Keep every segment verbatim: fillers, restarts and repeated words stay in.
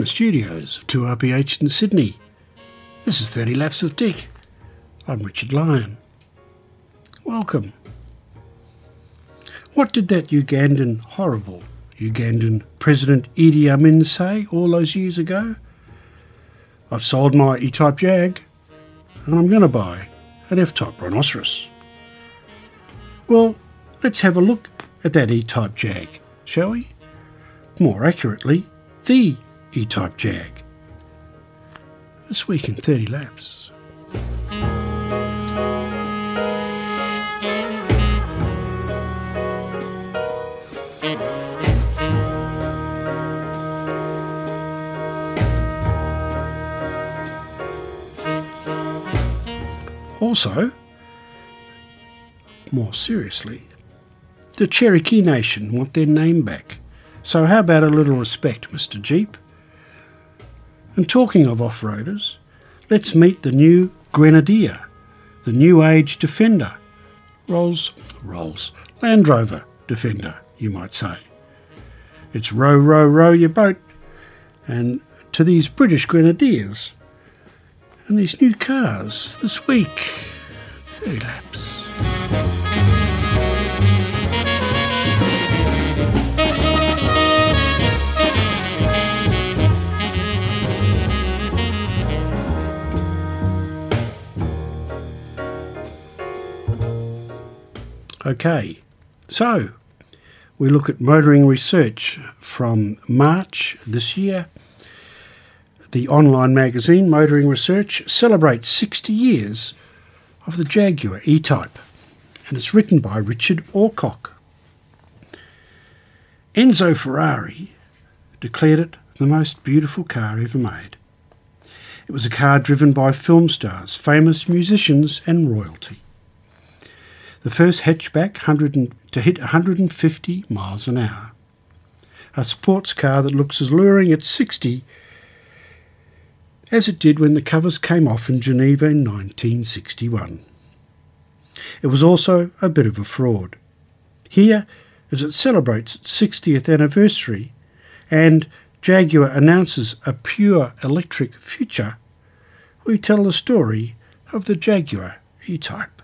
the studios, two R P H in Sydney. This is thirty Laps of Dick. I'm Richard Lyon. Welcome. What did that Ugandan, horrible Ugandan President Idi Amin say all those years ago? I've sold my E-Type Jag and I'm going to buy an F-Type Rhinoceros. Well, let's have a look at that E-Type Jag, shall we? More accurately, the E-Type Jag. This week in thirty Laps. Also, more seriously, the Cherokee Nation want their name back. So how about a little respect, Mister Jeep? And talking of off-roaders, let's meet the new Grenadier, the new age Defender, Rolls, Rolls, Land Rover Defender, you might say. It's row, row, row your boat, and to these British Grenadiers, and these new cars this week, thirty Laps. Okay, so we look at motoring research from March this year. The online magazine Motoring Research celebrates sixty years of the Jaguar E-Type, and it's written by Richard Alcock. Enzo Ferrari declared it the most beautiful car ever made. It was a car driven by film stars, famous musicians and royalty. The first hatchback to hit one hundred fifty miles an hour. A sports car that looks as luring at sixty as it did when the covers came off in Geneva in nineteen sixty-one. It was also a bit of a fraud. Here, as it celebrates its sixtieth anniversary and Jaguar announces a pure electric future, we tell the story of the Jaguar E-Type.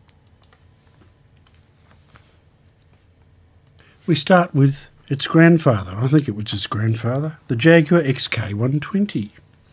We start with its grandfather, I think it was its grandfather, the Jaguar X K one twenty.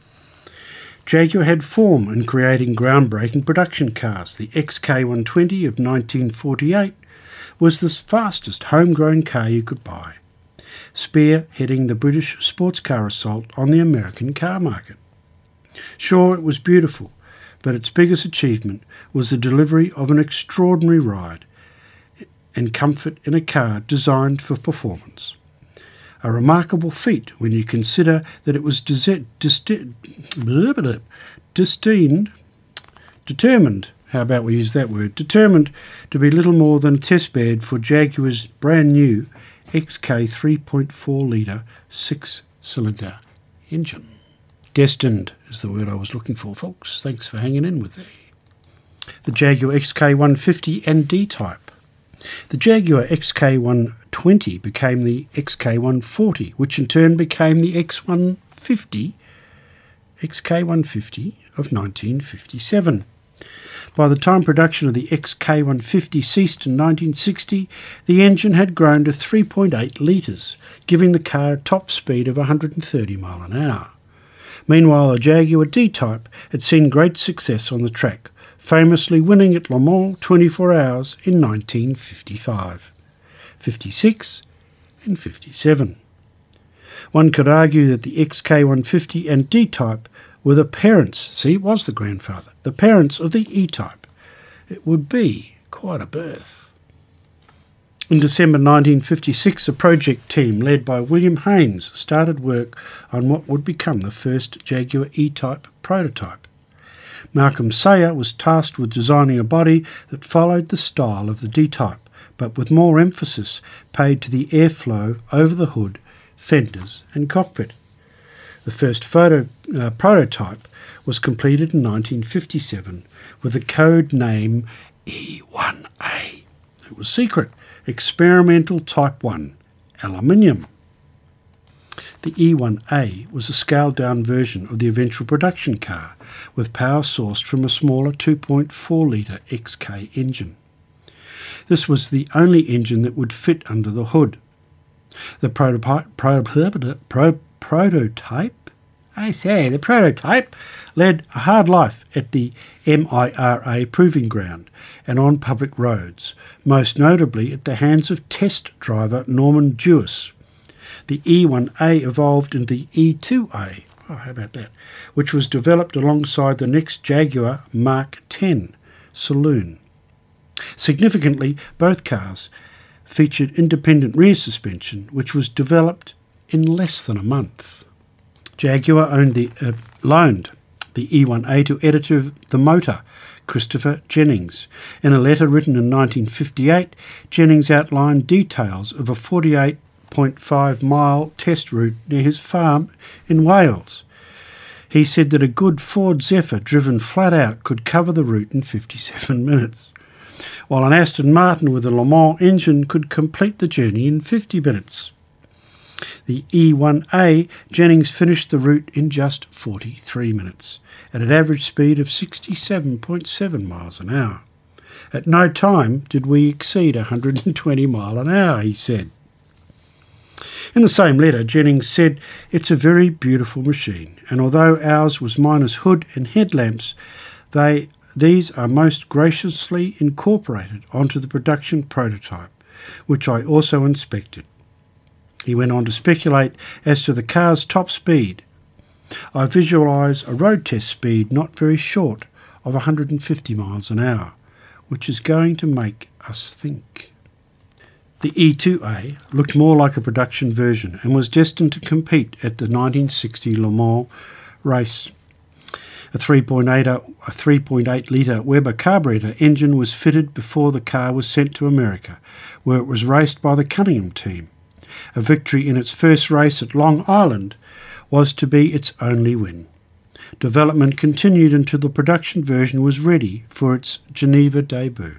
Jaguar had form in creating groundbreaking production cars. The X K one twenty of nineteen forty-eight was the fastest homegrown car you could buy, spearheading the British sports car assault on the American car market. Sure, it was beautiful, but its biggest achievement was the delivery of an extraordinary ride and comfort in a car designed for performance. A remarkable feat when you consider that it was desi- desti- destined, determined, how about we use that word, determined to be little more than a testbed for Jaguar's brand new X K three point four litre six-cylinder engine. Destined is the word I was looking for, folks. Thanks for hanging in with me. The Jaguar X K one fifty and D-Type. The Jaguar X K one twenty became the X K one forty, which in turn became the X one fifty, X K one fifty of nineteen fifty-seven. By the time production of the X K one fifty ceased in nineteen sixty, the engine had grown to three point eight litres, giving the car a top speed of one hundred thirty miles an hour. Meanwhile, the Jaguar D-Type had seen great success on the track, famously winning at Le Mans twenty-four hours in nineteen fifty-five, fifty-six and fifty-seven. One could argue that the X K one fifty and D-Type were the parents, see, it was the grandfather, the parents of the E-Type. It would be quite a birth. In December nineteen fifty-six, a project team led by William Haynes started work on what would become the first Jaguar E-Type prototype. Malcolm Sayer was tasked with designing a body that followed the style of the D-Type, but with more emphasis paid to the airflow over the hood, fenders and cockpit. The first photo, uh, prototype was completed in nineteen fifty-seven with the code name E one A. It was secret, experimental Type one, aluminium. The E one A was a scaled-down version of the eventual production car, with power sourced from a smaller two point four litre X K engine. This was the only engine that would fit under the hood. The prototype, pro, pro, prototype, I say, the prototype led a hard life at the M I R A proving ground and on public roads, most notably at the hands of test driver Norman Dewis. The E one A evolved into the E two A, oh, how about that, which was developed alongside the next Jaguar Mark ten saloon. Significantly, both cars featured independent rear suspension, which was developed in less than a month. Jaguar owned the, uh, loaned the E one A to editor of The Motor, Christopher Jennings. In a letter written in nineteen fifty-eight, Jennings outlined details of a forty-eight point five mile test route near his farm in Wales. He said that a good Ford Zephyr driven flat out could cover the route in fifty-seven minutes, while an Aston Martin with a Le Mans engine could complete the journey in fifty minutes. The E one A, Jennings finished the route in just forty-three minutes, at an average speed of sixty-seven point seven miles an hour. At no time did we exceed one hundred twenty miles an hour, he said. In the same letter, Jennings said, "It's a very beautiful machine, and although ours was minus hood and headlamps, they these are most graciously incorporated onto the production prototype, which I also inspected." He went on to speculate as to the car's top speed. "I visualise a road test speed not very short of one hundred fifty miles an hour, which is going to make us think." The E two A looked more like a production version and was destined to compete at the nineteen sixty Le Mans race. A three point eight litre Weber carburetor engine was fitted before the car was sent to America, where it was raced by the Cunningham team. A victory in its first race at Long Island was to be its only win. Development continued until the production version was ready for its Geneva debut.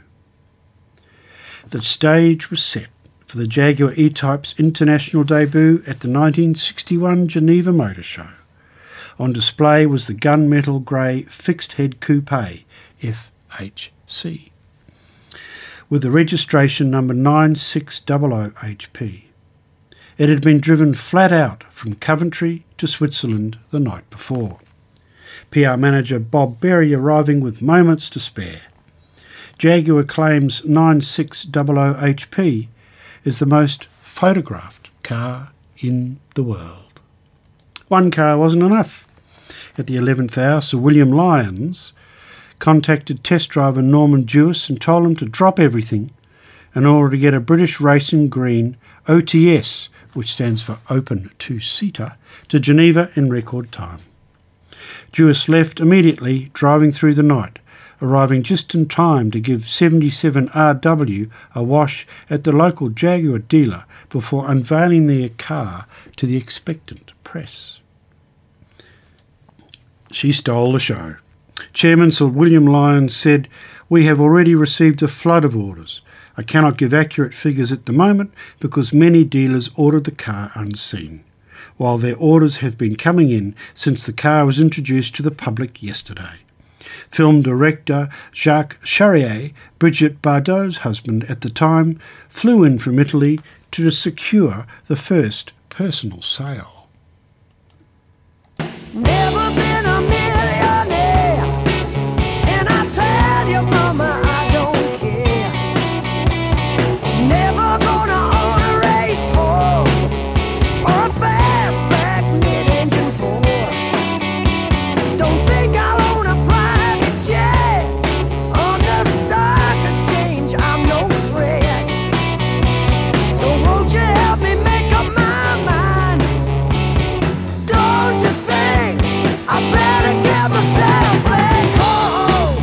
The stage was set for the Jaguar E-Type's international debut at the nineteen sixty-one Geneva Motor Show. On display was the gunmetal grey fixed-head coupe F H C with the registration number nine six zero zero H P. It had been driven flat out from Coventry to Switzerland the night before. P R manager Bob Berry arriving with moments to spare. Jaguar claims nine six zero zero H P is the most photographed car in the world. One car wasn't enough. At the eleventh hour, Sir William Lyons contacted test driver Norman Dewis and told him to drop everything in order to get a British Racing Green O T S, which stands for Open Two-Seater, to Geneva in record time. Dewis left immediately, driving through the night, arriving just in time to give seventy-seven R W a wash at the local Jaguar dealer before unveiling their car to the expectant press. She stole the show. Chairman Sir William Lyons said, "We have already received a flood of orders. I cannot give accurate figures at the moment because many dealers ordered the car unseen, while their orders have been coming in since the car was introduced to the public yesterday." Film director Jacques Charrier, Brigitte Bardot's husband at the time, flew in from Italy to secure the first personal sale. Never been a millionaire, and I tell you, mama, I don't care. Never gonna own a racehorse or a fastback mid-engine Porsche. Don't think I'll own a private jet on the stock exchange. I'm no threat. So won't you help me make up my mind? Don't you think I better get myself back home?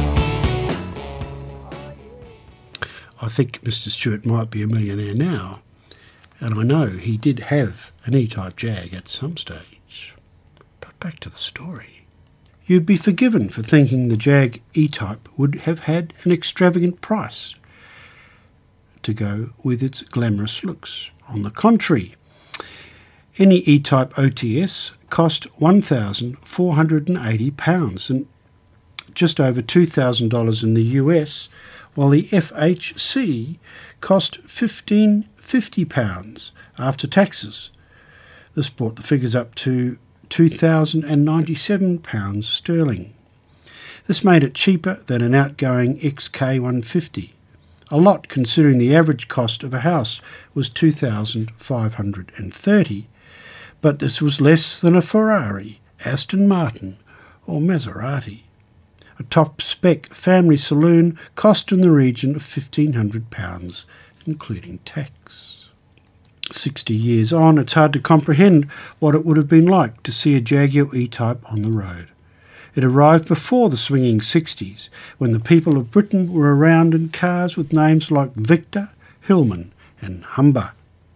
I think Mister Stewart might be a millionaire now, and I know he did have an E-Type Jag at some stage. But back to the story. You'd be forgiven for thinking the Jag E-Type would have had an extravagant price to go with its glamorous looks. On the contrary, Any E-Type O T S cost one thousand four hundred eighty pounds and just over two thousand dollars in the U S, while the F H C cost fifteen fifty pounds after taxes. This brought the figures up to two thousand ninety-seven pounds sterling. This made it cheaper than an outgoing X K one fifty, a lot considering the average cost of a house was two thousand five hundred thirty, but this was less than a Ferrari, Aston Martin or Maserati. A top-spec family saloon cost in the region of fifteen hundred pounds, including tax. Sixty years on, it's hard to comprehend what it would have been like to see a Jaguar E-Type on the road. It arrived before the swinging sixties, when the people of Britain were around in cars with names like Victor, Hillman and Humber.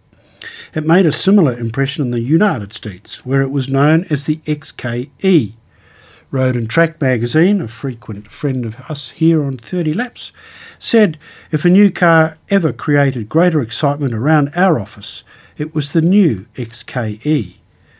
It made a similar impression in the United States, where it was known as the X K E. Road and Track magazine, a frequent friend of us here on thirty laps, said if a new car ever created greater excitement around our office, it was the new X K E.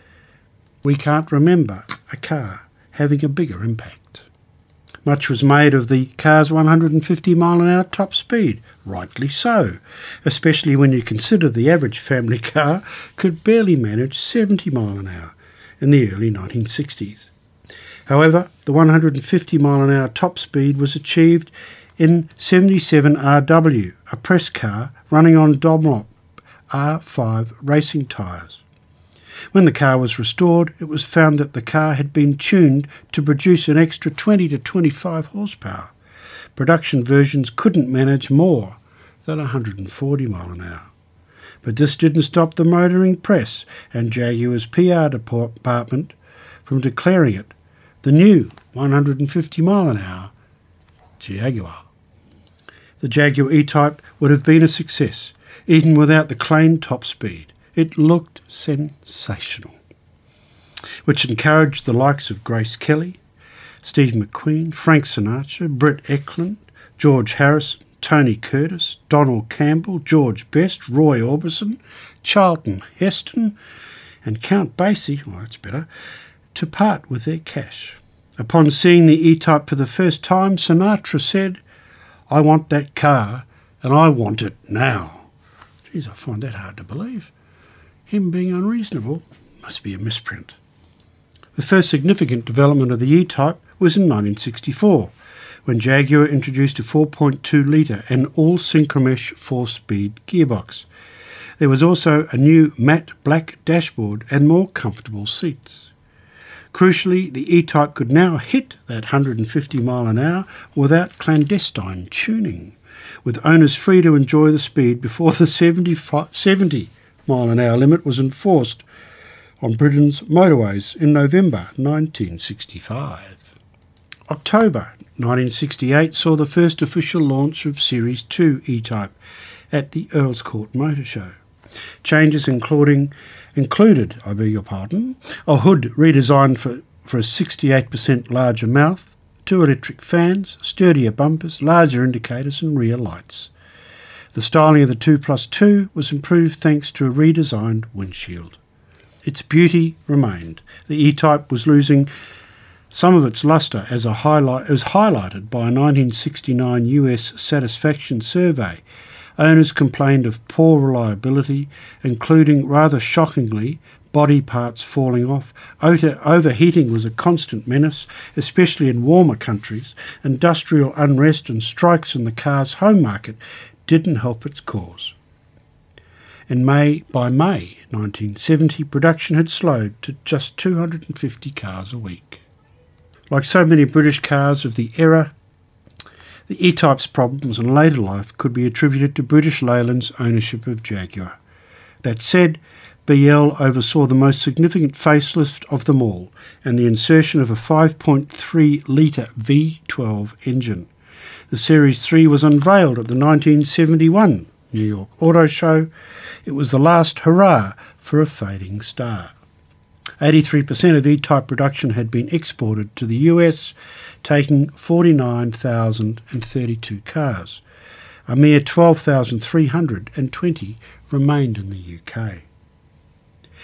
We can't remember a car having a bigger impact. Much was made of the car's one hundred fifty mile an hour top speed, rightly so, especially when you consider the average family car could barely manage seventy mile an hour in the early nineteen sixties. However, the one hundred fifty mile an hour top speed was achieved in seventy-seven R W, a press car running on Dunlop R five racing tyres. When the car was restored, it was found that the car had been tuned to produce an extra twenty to twenty-five horsepower. Production versions couldn't manage more than one hundred forty mile an hour. But this didn't stop the motoring press and Jaguar's P R department from declaring it the new one hundred fifty mile an hour Jaguar. The Jaguar E-Type would have been a success, even without the claimed top speed. It looked sensational, which encouraged the likes of Grace Kelly, Steve McQueen, Frank Sinatra, Brett Eklund, George Harrison, Tony Curtis, Donald Campbell, George Best, Roy Orbison, Charlton Heston, and Count Basie, well, that's better, to part with their cash. Upon seeing the E-Type for the first time, Sinatra said, "I want that car, and I want it now." Geez, I find that hard to believe. Him being unreasonable must be a misprint. The first significant development of the E-Type was in nineteen sixty-four, when Jaguar introduced a four point two litre and all-synchromesh four-speed gearbox. There was also a new matte black dashboard and more comfortable seats. Crucially, the E-Type could now hit that one hundred fifty mile an hour without clandestine tuning, with owners free to enjoy the speed before the seventy mile an hour limit was enforced on Britain's motorways in November nineteen sixty-five. October nineteen sixty-eight saw the first official launch of Series two E-Type at the Earls Court Motor Show. Changes including, included, I beg your pardon, a hood redesigned for, for a sixty-eight percent larger mouth, two electric fans, sturdier bumpers, larger indicators and rear lights. The styling of the two plus two was improved thanks to a redesigned windshield. Its beauty remained. The E-Type was losing some of its lustre as, a highlight, as highlighted by a nineteen sixty-nine U S satisfaction survey. Owners complained of poor reliability, including, rather shockingly, body parts falling off. Overheating was a constant menace, especially in warmer countries. Industrial unrest and strikes in the car's home market didn't help its cause. In May, by May nineteen seventy, production had slowed to just two hundred fifty cars a week. Like so many British cars of the era, the E-Type's problems in later life could be attributed to British Leyland's ownership of Jaguar. That said, B L oversaw the most significant facelift of them all and the insertion of a five point three litre V twelve engine. The Series three was unveiled at the nineteen seventy-one New York Auto Show. It was the last hurrah for a fading star. eighty-three percent of E-Type production had been exported to the U S, taking forty-nine thousand thirty-two cars. A mere twelve thousand three hundred twenty remained in the U K.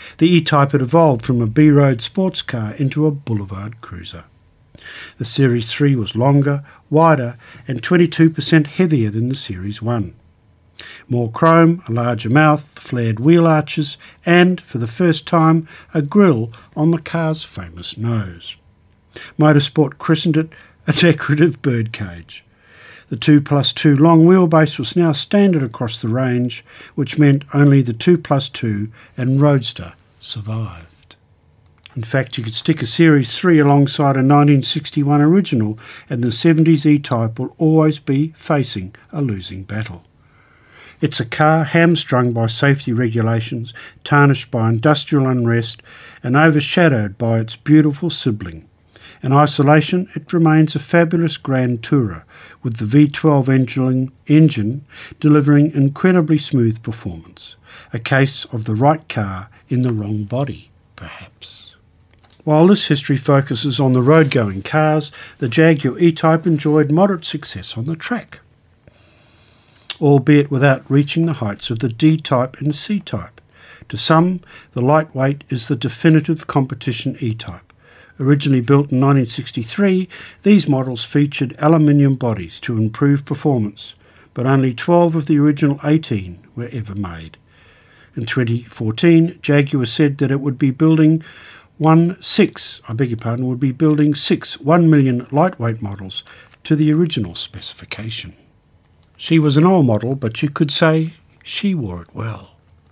The E-Type had evolved from a B-road sports car into a boulevard cruiser. The Series three was longer, wider and twenty-two percent heavier than the Series one. More chrome, a larger mouth, flared wheel arches and, for the first time, a grille on the car's famous nose. Motorsport christened it a decorative birdcage. The two plus two long wheelbase was now standard across the range, which meant only the two plus two and Roadster survived. In fact, you could stick a Series three alongside a nineteen sixty-one original and the seventies E-Type will always be facing a losing battle. It's a car hamstrung by safety regulations, tarnished by industrial unrest and overshadowed by its beautiful sibling. In isolation, it remains a fabulous Grand Tourer, with the V twelve engine, engine delivering incredibly smooth performance. A case of the right car in the wrong body, perhaps. While this history focuses on the road-going cars, the Jaguar E-Type enjoyed moderate success on the track, albeit without reaching the heights of the D-Type and C-Type. To some, the lightweight is the definitive competition E-Type. Originally built in nineteen sixty-three, these models featured aluminium bodies to improve performance, but only twelve of the original eighteen were ever made. In twenty fourteen, Jaguar said that it would be building one six, I beg your pardon, would be building six one million lightweight models to the original specification. She was an old model, but you could say she wore it well.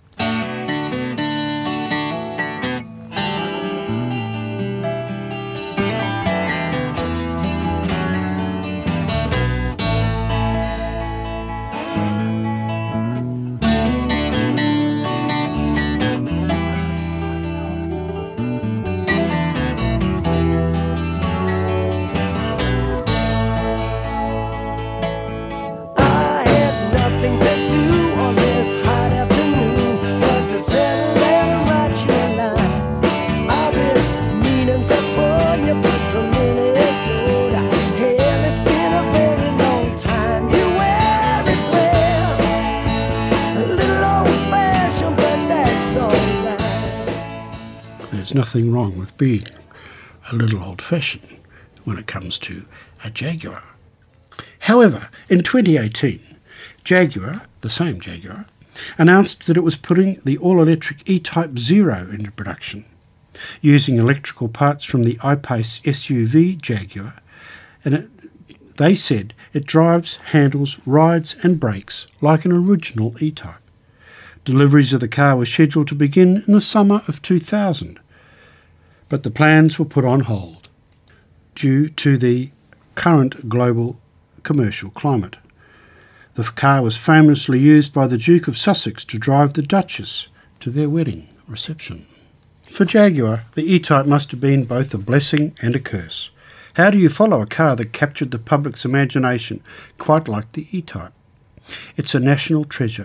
There's nothing wrong with being a little old-fashioned when it comes to a Jaguar. However, in twenty eighteen, Jaguar, the same Jaguar, announced that it was putting the all-electric E-Type Zero into production, using electrical parts from the I-Pace S U V Jaguar, and it, they said it drives, handles, rides and brakes like an original E-Type. Deliveries of the car were scheduled to begin in the summer of two thousand, but the plans were put on hold due to the current global commercial climate. The car was famously used by the Duke of Sussex to drive the Duchess to their wedding reception. For Jaguar, the E-Type must have been both a blessing and a curse. How do you follow a car that captured the public's imagination quite like the E-Type? It's a national treasure.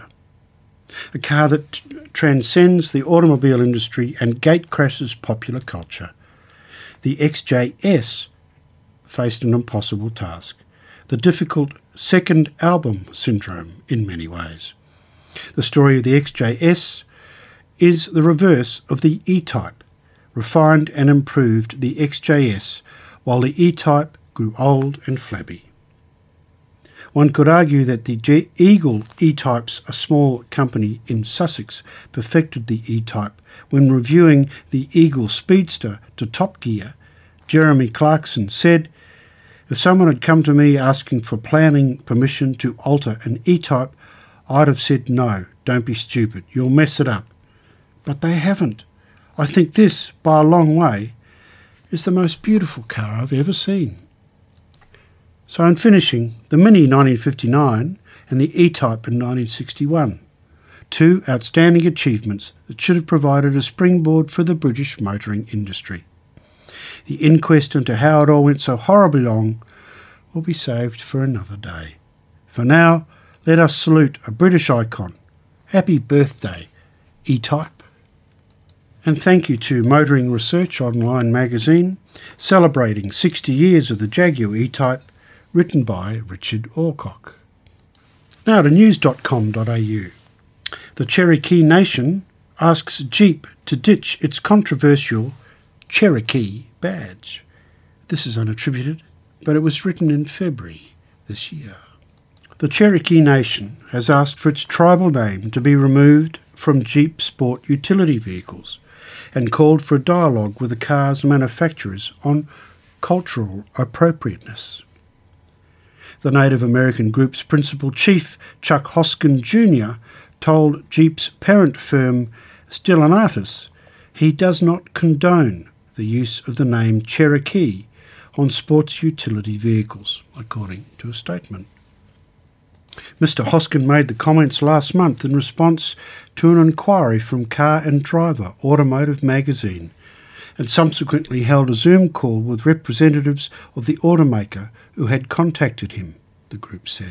A car that t- transcends the automobile industry and gatecrashes popular culture. The X J S faced an impossible task, the difficult second album syndrome in many ways. The story of the X J S is the reverse of the E-Type, refined and improved the X J S while the E-Type grew old and flabby. One could argue that the G- Eagle E-Types, a small company in Sussex, perfected the E-Type. When reviewing the Eagle Speedster to Top Gear, Jeremy Clarkson said, "If someone had come to me asking for planning permission to alter an E-Type, I'd have said, no, don't be stupid, you'll mess it up. But they haven't. I think this, by a long way, is the most beautiful car I've ever seen." So in finishing, the Mini nineteen fifty-nine and the E-Type in nineteen sixty-one. Two outstanding achievements that should have provided a springboard for the British motoring industry. The inquest into how it all went so horribly wrong will be saved for another day. For now, let us salute a British icon. Happy birthday, E-Type. And thank you to Motoring Research Online magazine, celebrating sixty years of the Jaguar E-Type, written by Richard Alcock. Now to news dot com dot a u. The Cherokee Nation asks Jeep to ditch its controversial Cherokee badge. This is unattributed, but it was written in February this year. The Cherokee Nation has asked for its tribal name to be removed from Jeep Sport utility vehicles and called for a dialogue with the car's manufacturers on cultural appropriateness. The Native American group's principal chief, Chuck Hoskin Junior, told Jeep's parent firm Stellantis he does not condone the use of the name Cherokee on sports utility vehicles, according to a statement. Mister Hoskin made the comments last month in response to an inquiry from Car and Driver Automotive magazine, and subsequently held a Zoom call with representatives of the automaker who had contacted him, the group said.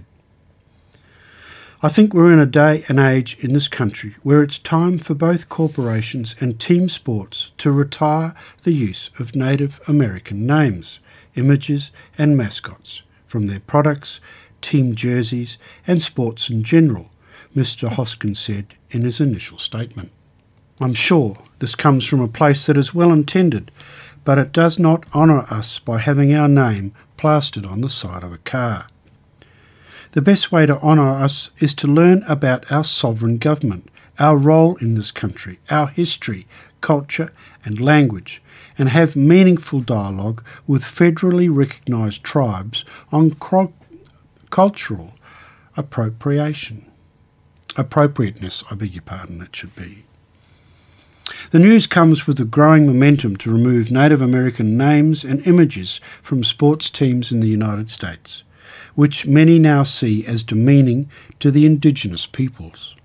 I think we're in a day and age in this country where it's time for both corporations and team sports to retire the use of Native American names, images and mascots from their products, team jerseys and sports in general, Mister Hoskin said in his initial statement. I'm sure this comes from a place that is well intended, but it does not honour us by having our name plastered on the side of a car. The best way to honour us is to learn about our sovereign government, our role in this country, our history, culture and language, and have meaningful dialogue with federally recognised tribes on cro- cultural appropriation. Appropriateness, I beg your pardon, it should be. The news comes with a growing momentum to remove Native American names and images from sports teams in the United States, which many now see as demeaning to the indigenous peoples.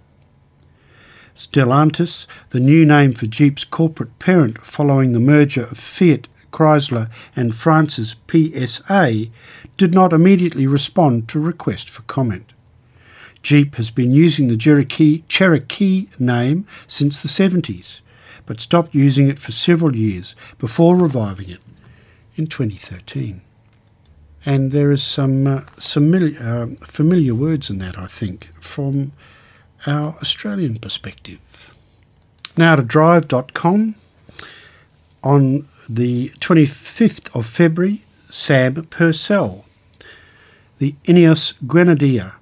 Stellantis, the new name for Jeep's corporate parent following the merger of Fiat, Chrysler and France's P S A, did not immediately respond to a request for comment. Jeep has been using the Cherokee, Cherokee name since the seventies, but stopped using it for several years before reviving it in twenty thirteen. And there is some uh, familiar, uh, familiar words in that, I think, from our Australian perspective. Now to drive dot com. On the twenty-fifth of February, Sam Purcell, the Ineos Grenadier.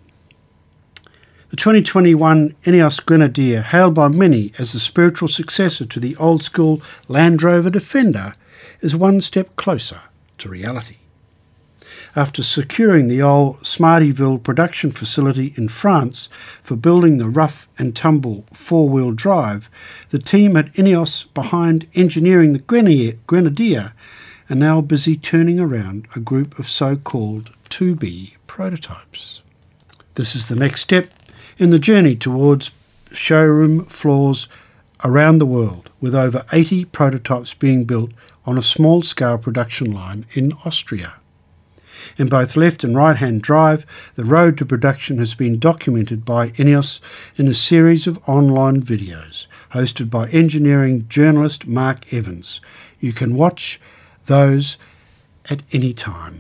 The twenty twenty-one Ineos Grenadier, hailed by many as the spiritual successor to the old-school Land Rover Defender, is one step closer to reality. After securing the old Smartyville production facility in France for building the rough and tumble four-wheel drive, the team at Ineos behind engineering the Grenadier are now busy turning around a group of so-called two B prototypes. This is the next step in the journey towards showroom floors around the world, with over eighty prototypes being built on a small-scale production line in Austria. In both left and right-hand drive, the road to production has been documented by Ineos in a series of online videos hosted by engineering journalist Mark Evans. You can watch those at any time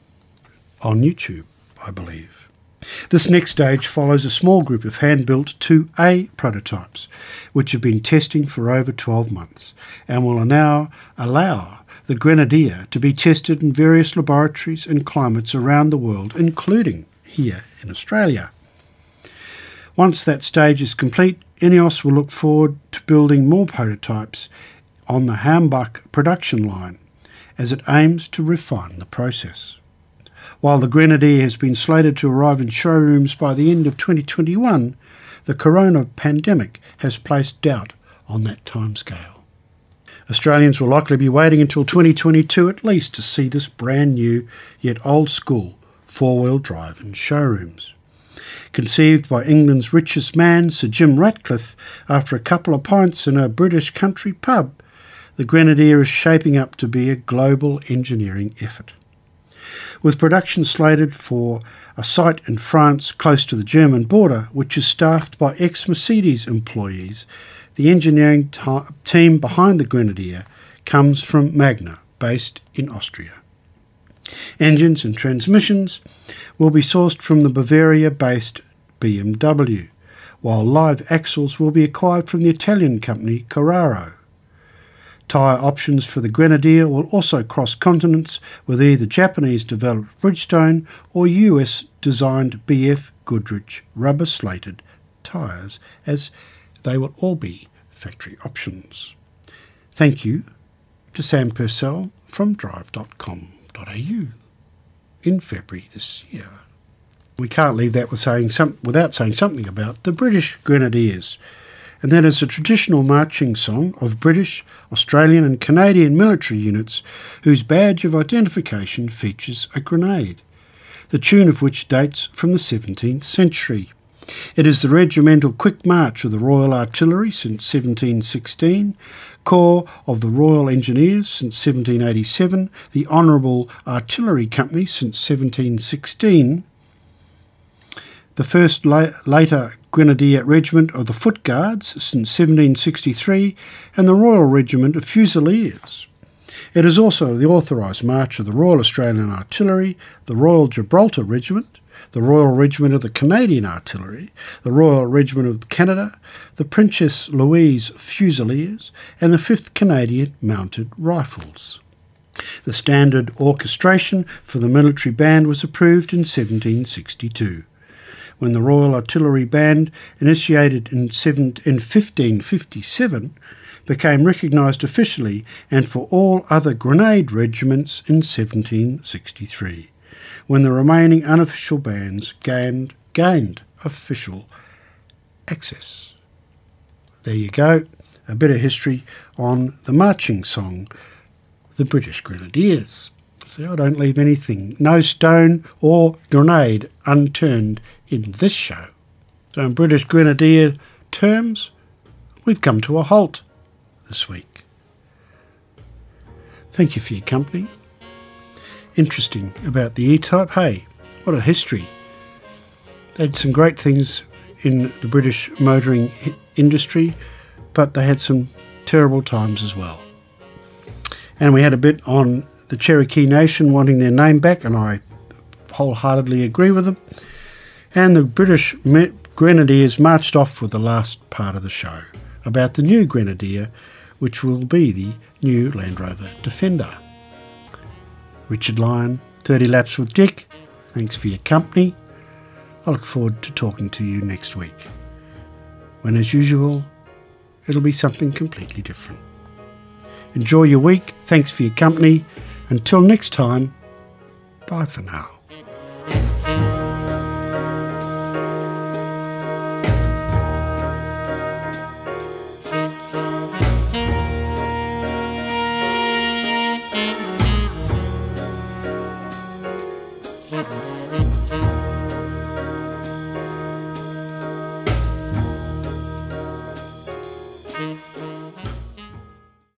on YouTube, I believe. This next stage follows a small group of hand-built two A prototypes, which have been testing for over twelve months and will now allow the Grenadier to be tested in various laboratories and climates around the world, including here in Australia. Once that stage is complete, Ineos will look forward to building more prototypes on the Hambach production line as it aims to refine the process. While the Grenadier has been slated to arrive in showrooms by the end of twenty twenty-one, the corona pandemic has placed doubt on that timescale. Australians will likely be waiting until twenty twenty-two at least to see this brand new, yet old school, four-wheel drive in showrooms. Conceived by England's richest man, Sir Jim Ratcliffe, after a couple of pints in a British country pub, the Grenadier is shaping up to be a global engineering effort. With production slated for a site in France close to the German border, which is staffed by ex-Mercedes employees, the engineering t- team behind the Grenadier comes from Magna, based in Austria. Engines and transmissions will be sourced from the Bavaria-based B M W, while live axles will be acquired from the Italian company Carraro. Tyre options for the Grenadier will also cross continents with either Japanese-developed Bridgestone or U S-designed B F Goodrich rubber-slated tyres, as they will all be factory options. Thank you to Sam Purcell from drive dot com dot a u in February this year. We can't leave that with saying some, without saying something about the British Grenadiers, and that is a traditional marching song of British, Australian and Canadian military units whose badge of identification features a grenade, the tune of which dates from the seventeenth century. It is the regimental quick march of the Royal Artillery since seventeen sixteen, Corps of the Royal Engineers since seventeen eighty-seven, the Honourable Artillery Company since seventeen sixteen, the first la- later Grenadier Regiment of the Foot Guards since seventeen sixty-three, and the Royal Regiment of Fusiliers. It is also the authorised march of the Royal Australian Artillery, the Royal Gibraltar Regiment, the Royal Regiment of the Canadian Artillery, the Royal Regiment of Canada, the Princess Louise Fusiliers, and the fifth Canadian Mounted Rifles. The standard orchestration for the military band was approved in seventeen sixty-two. When the Royal Artillery Band, initiated in fifteen fifty-seven, became recognised officially and for all other grenade regiments in seventeen sixty-three, when the remaining unofficial bands gained, gained official access. There you go, a bit of history on the marching song, the British Grenadiers. See, I don't leave anything, no stone or grenade unturned in this show. So in British Grenadier terms, we've come to a halt this week. Thank you for your company. Interesting about the E-Type. Hey, what a history. They had some great things in the British motoring industry, but they had some terrible times as well. And we had a bit on the Cherokee Nation wanting their name back, and I wholeheartedly agree with them. And the British Grenadiers marched off with the last part of the show about the new Grenadier, which will be the new Land Rover Defender. Richard Lyon, thirty Laps with Dick, thanks for your company. I look forward to talking to you next week, when as usual, it'll be something completely different. Enjoy your week, thanks for your company. Until next time, bye for now. Thank you.